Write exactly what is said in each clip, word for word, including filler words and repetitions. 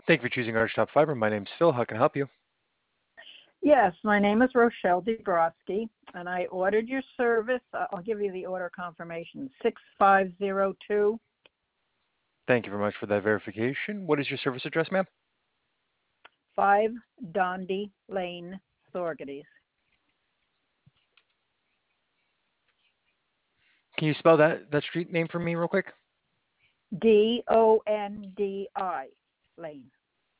Thank you for choosing Arch Top Fiber. My name's Phil. How can I help you? Yes, my name is Rochelle Debrosky, and I ordered your service. Uh, I'll give you the order confirmation, six five zero two. Thank you very much for that verification. What is your service address, ma'am? five Dondi Lane, Thorgades. Can you spell that, that street name for me real quick? D O N D I, Lane.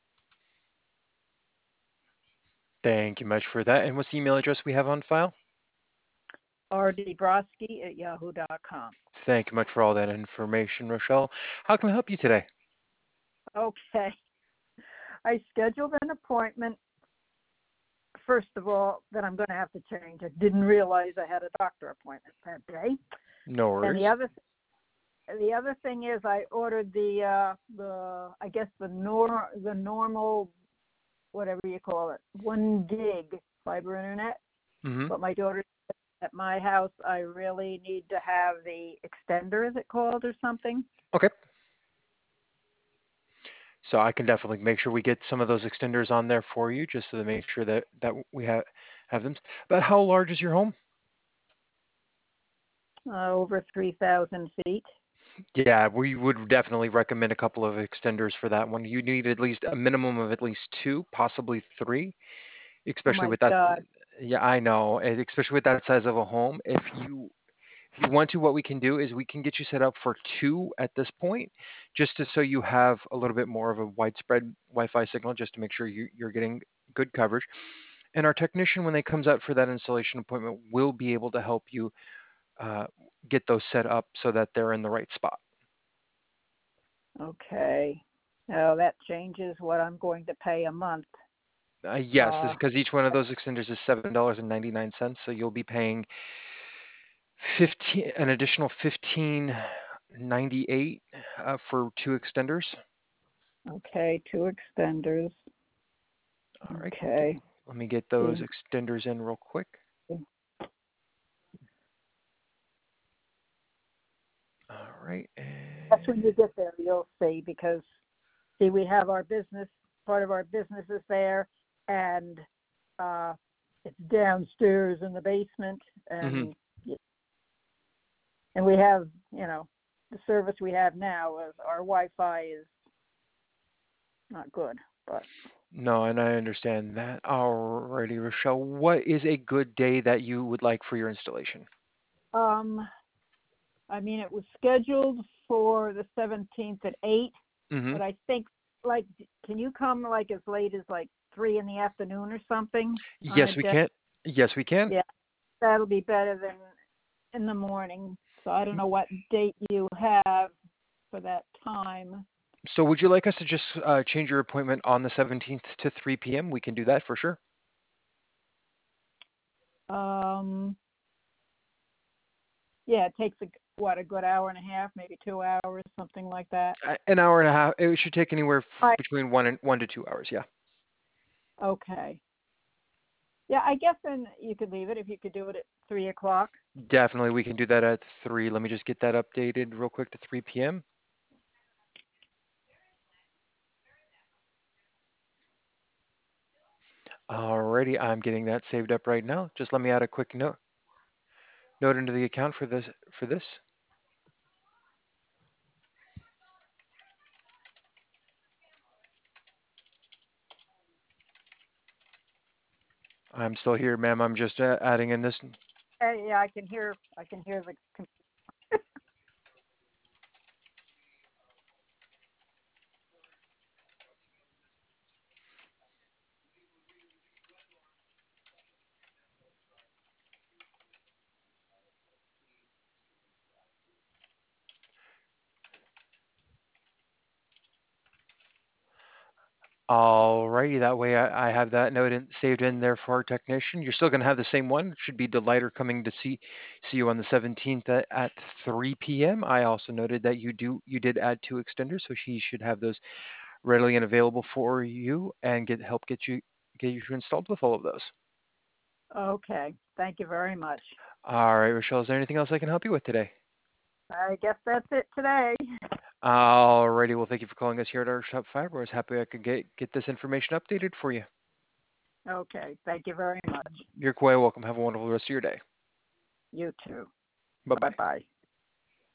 Thank you much for that. And what's the email address we have on file? rdebrosky at yahoo dot com. Thank you much for all that information, Rochelle. How can I help you today? Okay. I scheduled an appointment, first of all, that I'm going to have to change. I didn't realize I had a doctor appointment that day. No worries. And the other the other thing is I ordered the uh, the I guess the nor the normal, whatever you call it, one gig fiber internet. Mm-hmm. But my daughter said at my house I really need to have the extender, is it called, or something? Okay. So I can definitely make sure we get some of those extenders on there for you, just to make sure that, that we have have them. But how large is your home? Uh, over three thousand feet. Yeah, we would definitely recommend a couple of extenders for that one. You need at least a minimum of at least two, possibly three, Oh especially my with that. God. Yeah, I know, and especially with that size of a home. If you if you want to, what we can do is we can get you set up for two at this point, just to so you have a little bit more of a widespread Wi-Fi signal, just to make sure you, you're getting good coverage. And our technician, when they comes out for that installation appointment, will be able to help you uh, get those set up so that they're in the right spot. Okay. Oh, that changes what I'm going to pay a month. Uh, yes, Uh, because each one of those extenders is seven dollars and ninety nine cents, so you'll be paying fifteen, an additional fifteen ninety eight uh, for two extenders. okay, two extenders. All right, Okay. let me get those extenders in real quick. All right. And That's when you get there, you'll see, because see, we have our business, part of our business is there, and uh, it's downstairs in the basement, and mm-hmm. and we have, you know, the service we have now is our Wi-Fi is not good, but. No, and I understand that. Alrighty, Rochelle, what is a good day that you would like for your installation? Um, I mean, it was scheduled for the seventeenth at eight, mm-hmm. but I think, like, can you come like as late as like three in the afternoon or something? Yes, we can. Yes, we can. Yeah, that'll be better than in the morning. So I don't know what date you have for that time. So would you like us to just uh, change your appointment on the seventeenth to three p.m.? We can do that for sure. Um, yeah, it takes a, what, a good hour and a half, maybe two hours, something like that. Uh, an hour and a half. It should take anywhere f- I, between one and one to two hours. Yeah. Okay. Yeah, I guess then you could leave it if you could do it at three o'clock. Definitely, we can do that at three. Let me just get that updated real quick to three p.m. Alrighty, I'm getting that saved up right now. Just let me add a quick note note into the account for this for this. I'm still here, ma'am. I'm just uh, adding in this. Uh, yeah, I can hear. I can hear the. Alrighty, that way I, I have that note in, saved in there for our technician. You're still going to have the same one. It should be Delighter coming to see see you on the seventeenth at, at three p.m. I also noted that you do you did add two extenders, so she should have those readily and available for you and get help get you get you installed with all of those. Okay. Thank you very much. All right, Rochelle, is there anything else I can help you with today? I guess that's it today. Alrighty, well, thank you for calling us here at our Shop Fiber. I was happy I could get get this information updated for you. Okay, thank you very much. You're quite welcome. Have a wonderful rest of your day. You too. Bye bye. Bye-bye.